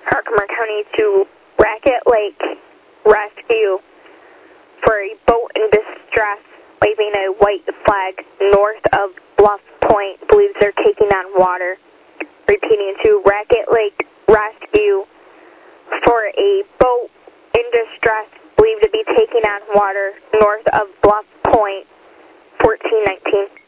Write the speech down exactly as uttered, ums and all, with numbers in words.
Herkimer County to Racket Lake Rescue for a boat in distress waving a white flag north of Bluff Point, believes they're taking on water. Repeating, to Racket Lake Rescue for a boat in distress believed to be taking on water north of Bluff Point, fourteen nineteen.